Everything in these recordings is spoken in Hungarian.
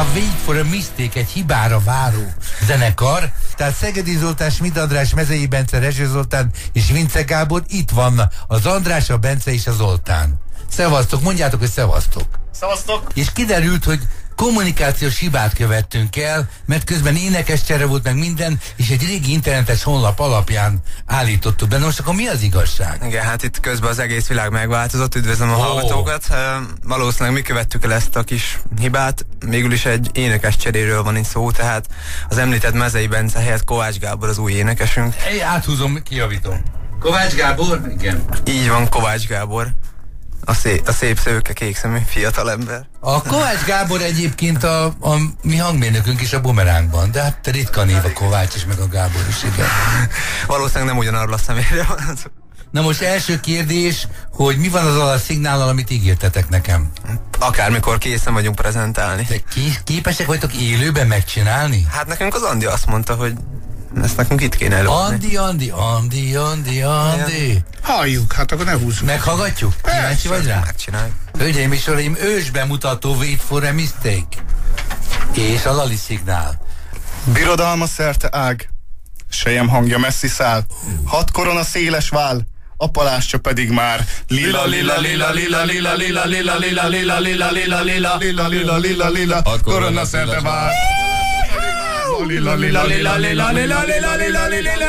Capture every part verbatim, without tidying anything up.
a Wait for a Mistake, egy hibára váró zenekar. Tehát Szegedi Zoltán, Schmidt András, Mezei Bence, Rezső Zoltán és Vince Gábor. Itt van az András, a Bence és a Zoltán. Szevasztok, mondjátok, hogy szevasztok. Szevasztok. És kiderült, hogy kommunikációs hibát követtünk el, mert közben énekescsere volt meg minden, és egy régi internetes honlap alapján állítottuk be. Most akkor mi az igazság? Igen, hát itt közben az egész világ megváltozott, üdvözlöm a oh. hallgatókat. Uh, valószínűleg mi követtük el ezt a kis hibát, végül is egy énekes cseréről van itt szó, tehát az említett Mezei Bence helyett Kovács Gábor az új énekesünk. Hey, áthúzom, kijavítom. Kovács Gábor? Igen. Így van, Kovács Gábor. A szép, a szép szőke, kékszemű fiatalember. A Kovács Gábor egyébként a, a mi hangmérnökünk is a Bumerángban, de hát ritka név a Kovács is, meg a Gábor is, igen. Valószínűleg nem ugyanarról a személyre van. Na most első kérdés, hogy mi van az a szignállal, amit ígértetek nekem? Akármikor készen vagyunk prezentálni. De képesek vagytok élőben megcsinálni? Hát nekünk az Andi azt mondta, hogy ezt nekünk itt kéne előadni. Andi, Andi, Andi, Andi, Andi. Halljuk, hát akkor ne húzzuk. Meghallgatjuk? Kíváncsi vagy rá? Megcsináljuk. Hölgyeim és uraim, ős bemutató Wait for a Mistake. És a Lali szignál. Birodalma szerte ág, sejem hangja messzi száll, hat korona széles vál, a palástja pedig már lila lila lila lila lila lila lila lila lila lila lila lila lila lila lila lila hat korona szerte vál. Lila lila lila lila lila lila lila lila.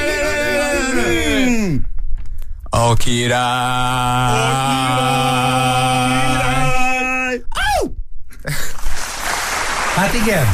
A király. Hát igen.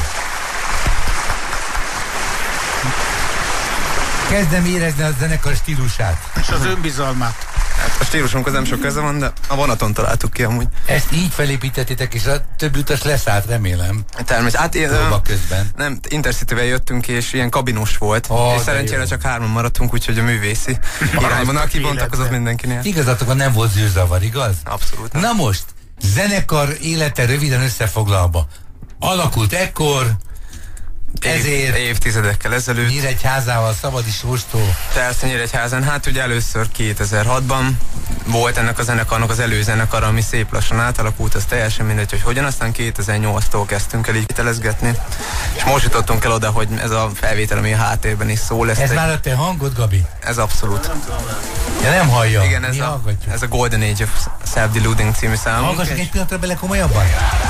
Kezdem érezni a zenekar stílusát. És az önbizalmát. Hát a stílusunk nem sok köze van, de a vonaton találtuk ki amúgy. Ezt így felépítettétek, és a többi utas leszállt, remélem. Természetesen. Hát én, közben. Nem, Intercityvel jöttünk, és ilyen kabinus volt. Oh, és szerencsére csak hárman maradtunk, úgyhogy a művészi irányban, aki bontakozott mindenkinél. Igazatokon nem volt zűrzavar, igaz? Abszolút. Nem. Na most, zenekar élete röviden összefoglalva. Alakult ekkor, ezért évtizedekkel ezelőtt. Nyíregyházával, szabadi sorstól. Persze Nyíregyházán, hát ugye először kétezer-hatban volt ennek a zenekarnak az előzenekar, ami szép lassan átalakult, az teljesen mindegy, hogy hogyan, aztán kétezer-nyolctól kezdtünk el így telezgetni, és most jutottunk el oda, hogy ez a felvétel, ami a háttérben is szól. Ez egy... már a te hangod, Gabi? Ez abszolút. Ja, nem hallja. Igen, ez, a, ez a Golden Age of Self-Deluding című számunk. Hallgassuk egy pillanatra bele komolyabban?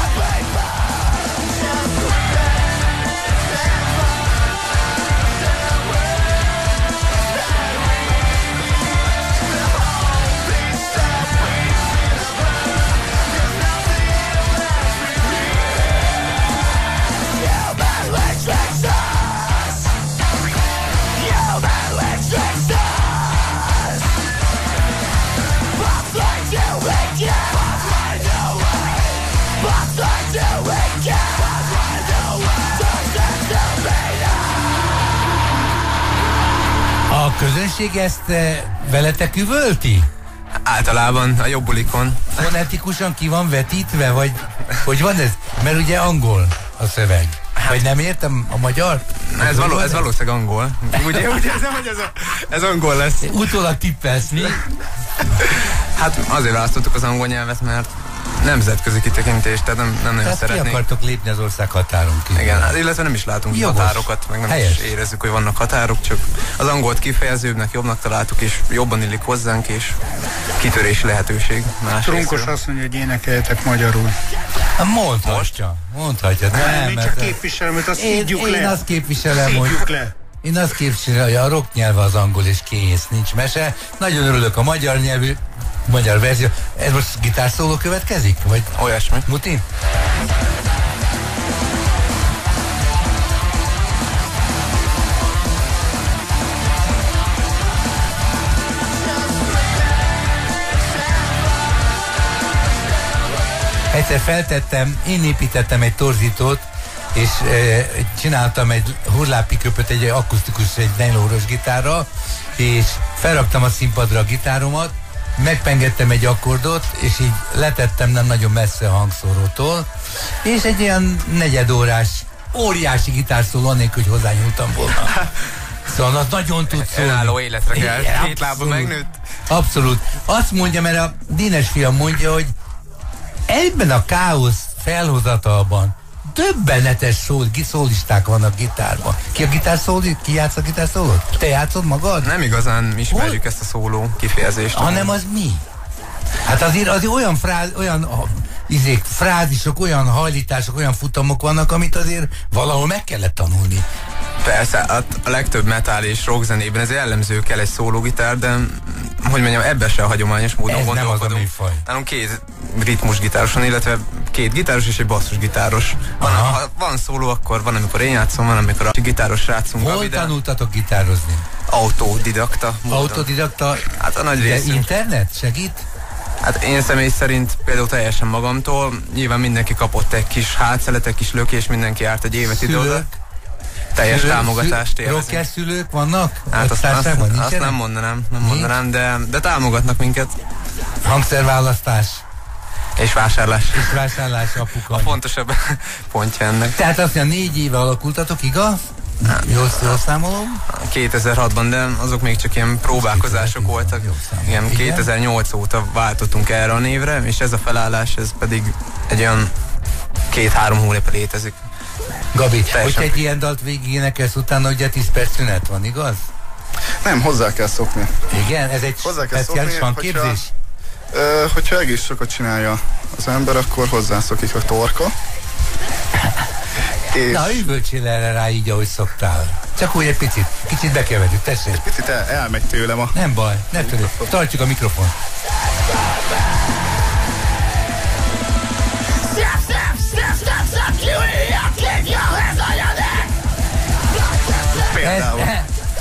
A közönség ezt e, veletek üvölti? Általában a jobbulikon. Fonetikusan ki van vetítve, vagy hogy van ez? Mert ugye angol a szöveg. Vagy nem értem a magyar? Ez, való, ez valószínűleg angol. Ugye, ugye ez, ez, ez angol lesz. Utólag tippelsz, mi? Hát azért választottuk az angol nyelvet, mert nemzetközi kitekintést, tehát nem, nem nagyon tehát szeretnénk. Ki akartok lépni az ország határon kívül? Igen, hát illetve nem is látunk Jogos. határokat, meg nem Helyes. is érezzük, hogy vannak határok, csak az angolt kifejezőbbnek jobbnak találtuk, és jobban illik hozzánk, és kitörési lehetőség. Trunkos azt mondja, hogy énekeljetek magyarul. Mondhatja, mondhatja. Nem, én csak képviselem, hogy azt szídjuk le. Én azt képviselem, hogy... le. Én azt képviselem, hogy a rock nyelve az angol, és kész, nincs mese. Nagyon örülök a magyar nyelvű, magyar verzió. Ez most gitárszóló következik? Vagy olyasmi. Muti? Egyszer feltettem, én építettem egy torzítót, és e, csináltam egy hurlápiköpöt, egy akusztikus, egy nylóros gitárral, és felraktam a színpadra a gitáromat, megpengettem egy akkordot, és így letettem nem nagyon messze a hangszórótól, és egy ilyen negyedórás, óriási gitárszóló, annélkül, hogy hozzányúltam volna. Szóval az nagyon tud szólni. Önálló életre kell, két lába megnőtt. Abszolút. Azt mondja, mert a Dénes fiam mondja, hogy ebben a káosz felhozatalban döbbenetes szól, szólisták vannak gitárban. Ki a gitár szól, ki játsz a gitár szólót? Te játszod magad? Nem igazán ismerjük Hol? ezt a szóló kifejezést. Hanem az mi? Hát azért, azért olyan, fráz, olyan a, izék, frázisok, olyan hajlítások, olyan futamok vannak, amit azért valahol meg kellett tanulni. Persze, a, a legtöbb metal és rock zenében ez jellemző kell egy szólógitár, de hogy mondjam, ebben se a hagyományos módon ez gondolkodunk. Nem az a műfaj. Nálunk két ritmusgitáros van, illetve két gitáros és egy basszusgitáros. Van, ha van szóló, akkor van, amikor én játszom, van, amikor a gitáros srácunk. Hol tanultatok gitározni? Autodidakta módon. Autodidakta? Hát a nagy részünk. De internet segít? Hát én személy szerint például teljesen magamtól, nyilván mindenki kapott egy kis hátszelet, egy kis lökés, mindenki járt egy évet ide. Teljes szülők, támogatást élvezünk. Rocker szülők vannak? Hát azt, azt, azt nem mondanám, nem mondanám, de, de támogatnak minket. Hangszerválasztás. És vásárlás. És vásárlás, apuka. A fontosabb pontja ennek. Tehát azt mondja, négy éve alakultatok, igaz? Jól, jól számolom? kétezer-hatban, de azok még csak ilyen próbálkozások voltak. Igen, kétezer-nyolc óta váltottunk erre a névre, és ez a felállás, ez pedig egy olyan két-három hónapja létezik. Gabi, hogyha egy ilyen dalt végig énekelsz, utána ugye tíz perc szünet van, igaz? Nem, hozzá kell szokni. Igen? Ez egy speciális hangképzés? Hogyha, ö, hogyha egész sokat csinálja az ember, akkor hozzászokik a torka. És... Na, üvöltsél erre rá így, ahogy szoktál. Csak úgy egy picit, kicsit bekeverjük, tessék. Egy picit el, elmegy tőlem a... Nem baj, ne törődj, tartjuk a mikrofon. Például. Ez,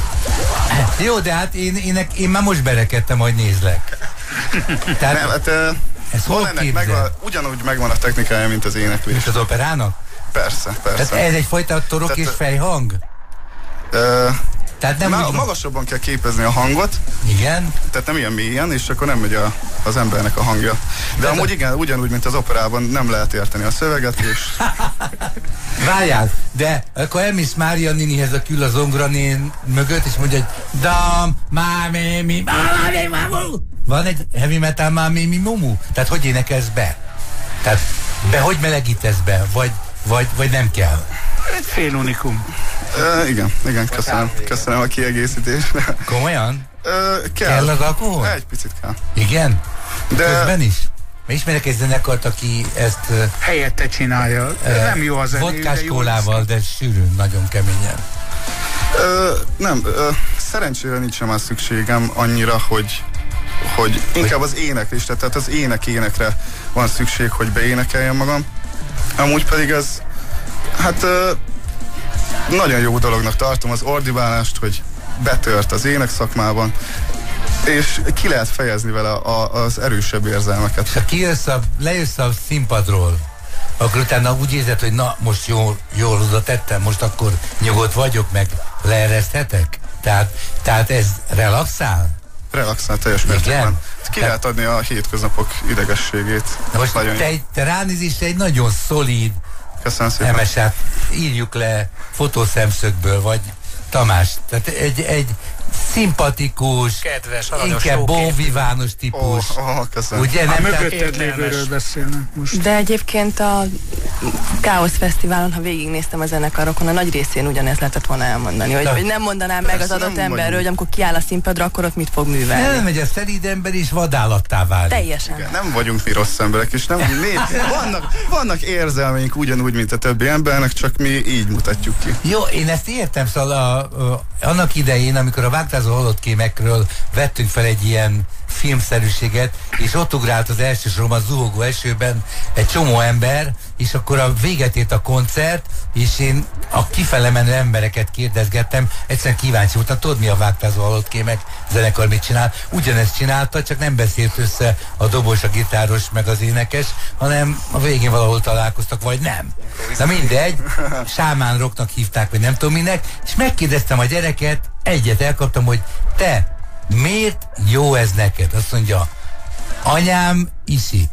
jó, de hát én, én, én már most berekedtem, hogy nézlek. Tehát, nem, hát ez hol ennek megvan, ugyanúgy megvan a technikája, mint az éneklés. Mint az operának? Persze, persze. Tehát ez egyfajta torok Tehát, és fejhang? Ö, Tehát nem má, úgy... magasabban kell képezni a hangot. Igen. Tehát nem ilyen mélyen, és akkor nem megy a, az embernek a hangja. De amúgy a... igen, ugyanúgy, mint az operában nem lehet érteni a szöveget, és... Várjál, de akkor elmész Mária nénihez a kül a zongoránén mögött, és mondja, hogy dam, mámi, mi, mámi, mámu. Van egy heavy metal mámi, mi, mumu? Tehát hogy énekelsz be? Tehát be hogy melegítesz be? Vagy, vagy, vagy nem kell? Egy fél unikum. Uh, igen, igen, köszönöm. Köszönöm a kiegészítést. Komolyan? Uh, kell. Kell az alkohol? Egy picit kell. Igen? De... Közben is? Mert ismerek egy zenekart, aki ezt... Uh, helyette csinálja. Uh, nem jó az zené, vodkás kólával, de sűrűn, nagyon keményen. Uh, nem, uh, szerencsére nincsen már szükségem annyira, hogy hogy inkább az éneklés, tehát az ének-énekre van szükség, hogy beénekeljem magam. Amúgy pedig ez, hát nagyon jó dolognak tartom az ordibálást, hogy betört az ének szakmában, és ki lehet fejezni vele a, az erősebb érzelmeket. Ha kijössz a, lejössz a színpadról, akkor utána úgy érzed, hogy na, most jól, jól oda tettem, most akkor nyugodt vagyok, meg leereszthetek? Tehát, tehát ez relaxál? Relaxál teljes mértékben. Ki Te... lehet adni a hétköznapok idegességét. Na most te, te ránézés egy nagyon szolíd em es á-t írjuk le fotószemszögből, vagy Tamás. Tehát egy, egy szimpatikus, kedves, inkább bonvivános típus. Oh, oh, köszönöm. Ugye nem? Mögötted lévőről beszélnek most. De egyébként a Káosz Fesztiválon, ha végignéztem a zenekarokon, a nagy részén ugyanezt lehetett volna elmondani. Hogy, hogy nem mondanám meg az adott emberről, hogy amikor kiáll a színpadra, akkor ott mit fog művelni. Nem, hogy a szelíd ember is vadállattá válik. Teljesen. Igen, nem vagyunk mi rossz emberek, és nem, mi, vannak, vannak érzelmeink ugyanúgy, mint a többi embernek, csak mi így mutatjuk ki. Jó, én ezt értem, szóval a, a, annak idején, amikor a Vágtázó halott kémekről vettünk fel egy ilyen filmszerűséget, és ott ugrált az első soron a zuhogó esőben egy csomó ember, és akkor a véget ért a koncert, és én a kifele menő embereket kérdezgettem, egyszerűen kíváncsi voltam, tudod mi a Vágtázó halott kémek zenekar mit csinál? Ugyanezt csinálta, csak nem beszélt össze a dobos, a gitáros, meg az énekes, hanem a végén valahol találkoztak, vagy nem. Na mindegy, sámán rocknak hívták, vagy nem tudom minek, és megkérdeztem a gyereket, egyet elkaptam, hogy te, miért jó ez neked? Azt mondja, anyám iszik,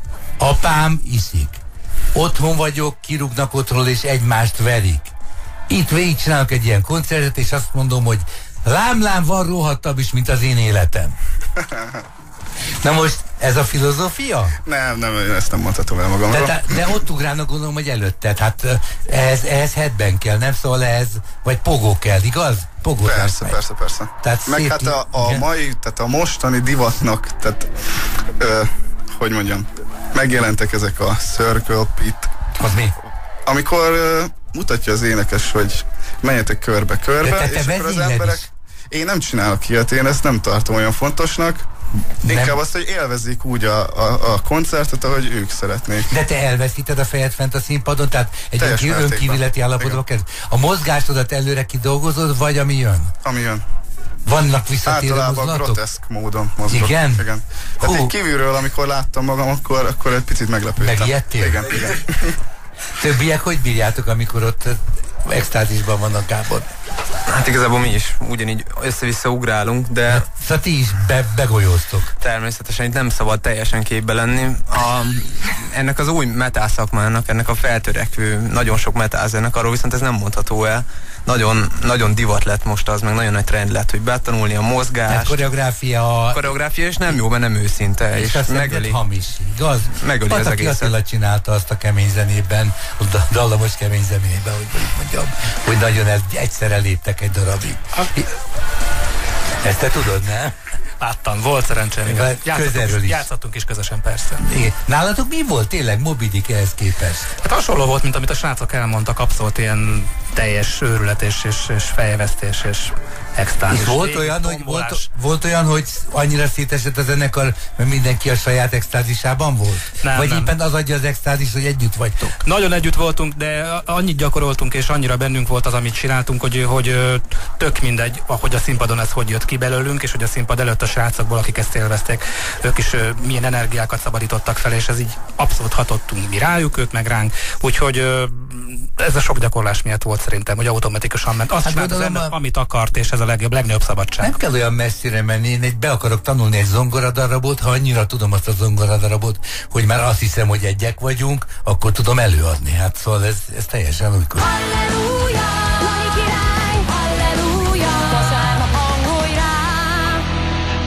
apám iszik, otthon vagyok, kirúgnak otthonról és egymást verik. Itt végigcsinálok egy ilyen koncertet, és azt mondom, hogy lám-lám van rohadtabb is, mint az én életem. Na most Ez a filozófia? Nem, nem, ezt nem mondhatom el magamról. De, de ott ugrálnak, gondolom, hogy előtted. Hát ehhez, ehhez headbang kell, nem? Szóval ehhez, vagy pogó kell, igaz? Pogó persze, persze, persze. Tehát meg szép, hát a, a mai, tehát a mostani divatnak, tehát ö, hogy mondjam, megjelentek ezek a circle pit. Az mi? Amikor ö, mutatja az énekes, hogy menjetek körbe-körbe, te, te és akkor az emberek... Is. Én nem csinálok ilyet, én ezt nem tartom olyan fontosnak. Nem. Inkább azt, hogy élvezzék úgy a, a, a koncertet, ahogy ők szeretnék. De te elveszíted a fejed fent a színpadon, tehát egy önki, önkívületi állapotba kezd. A mozgásodat előre kidolgozod, vagy ami jön? Ami jön. Vannak visszatérő mozdulatok? Általában groteszk módon mozgok. Igen? Igen. Tehát így kívülről, amikor láttam magam, akkor, akkor egy picit meglepődtem. Megijedtél? Igen, igen. Többiek hogy bírjátok, amikor ott extázisban vannak, Gábor? Hát igazából mi is ugyanígy össze-vissza ugrálunk, de... Hát, szóval ti is be, begolyóztok. Természetesen itt nem szabad teljesen képbe lenni. A, ennek az új metal szakmának, ennek a feltörekvő, nagyon sok metal zenekarról viszont ez nem mondható el. Nagyon, nagyon divat lett most az, meg nagyon nagy trend lett, hogy betanulni a mozgást. A koreográfia... A koreográfia, és nem jó, mert nem őszinte. És, és megöli. Hamis, igaz? Megöli az egészet. Attila csinálta azt a kemény zenében, a dallamos kemény zenében, hogy mondjam, hogy nagyon el, egyszerre léptek egy darabig. Ezt te tudod, nem? Láttam, volt szerencsém. Játszottunk, is. játszottunk is közösen, persze. Igen. Nálatok mi volt tényleg Moby Dick ehhez képest? Hát hasonló volt, mint amit a srácok elmondtak, abszolút ilyen teljes őrület és, és, és fejvesztés és extázis. Volt olyan, hogy, volt, volt olyan, hogy annyira szétesett a zenekar, mert mindenki a saját extázisában volt? Nem, Vagy nem. éppen az adja az extázis, hogy együtt vagytok? Nagyon együtt voltunk, de annyit gyakoroltunk, és annyira bennünk volt az, amit csináltunk, hogy, hogy tök mindegy, ahogy a színpadon ez hogy jött ki belőlünk, és hogy a színpad előtt a srácokból, akik ezt élvezték, ők is milyen energiákat szabadítottak fel, és ez így abszolút hatottunk mi rájuk, ők meg ránk. Úgyhogy ez a sok gyakorlás miatt volt szerintem, hogy automatikusan ment. Azt hát csinált az ember, a... amit akart, és ez a legjobb, legnagyobb szabadság. Nem kell olyan messzire menni, én egy, be akarok tanulni egy zongoradarabot, ha annyira tudom azt a zongoradarabot, hogy már azt hiszem, hogy egyek vagyunk, akkor tudom előadni. Hát szóval ez, ez teljesen újkor. Halleluja!